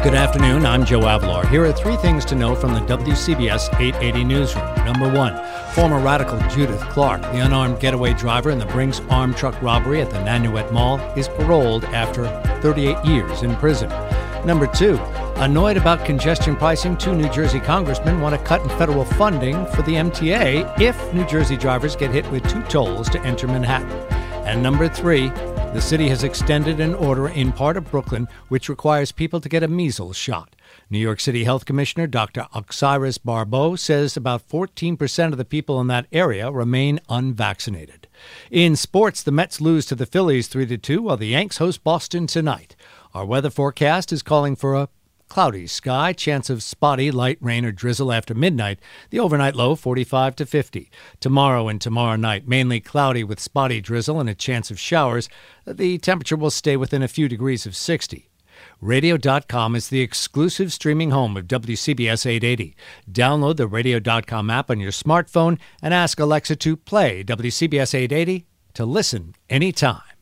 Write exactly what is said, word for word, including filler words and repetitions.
Good afternoon, I'm Joe Avalor. Here are three things to know from the W C B S eight eighty newsroom. Number one, former radical Judith Clark, the unarmed getaway driver in the Brinks armed truck robbery at the Nanuet Mall, is paroled after thirty-eight years in prison. Number two, annoyed about congestion pricing, two New Jersey congressmen want to cut in federal funding for the M T A if New Jersey drivers get hit with two tolls to enter Manhattan. And number three, the city has extended an order in part of Brooklyn which requires people to get a measles shot. New York City Health Commissioner Doctor Osiris Barbeau says about fourteen percent of the people in that area remain unvaccinated. In sports, the Mets lose to the Phillies three to two while the Yanks host Boston tonight. Our weather forecast is calling for a cloudy sky, chance of spotty light rain or drizzle after midnight. The overnight low forty-five to fifty. Tomorrow and tomorrow night, mainly cloudy with spotty drizzle and a chance of showers. The temperature will stay within a few degrees of sixty. radio dot com is the exclusive streaming home of W C B S eight eighty. Download the radio dot com app on your smartphone and ask Alexa to play W C B S eight eighty to listen anytime.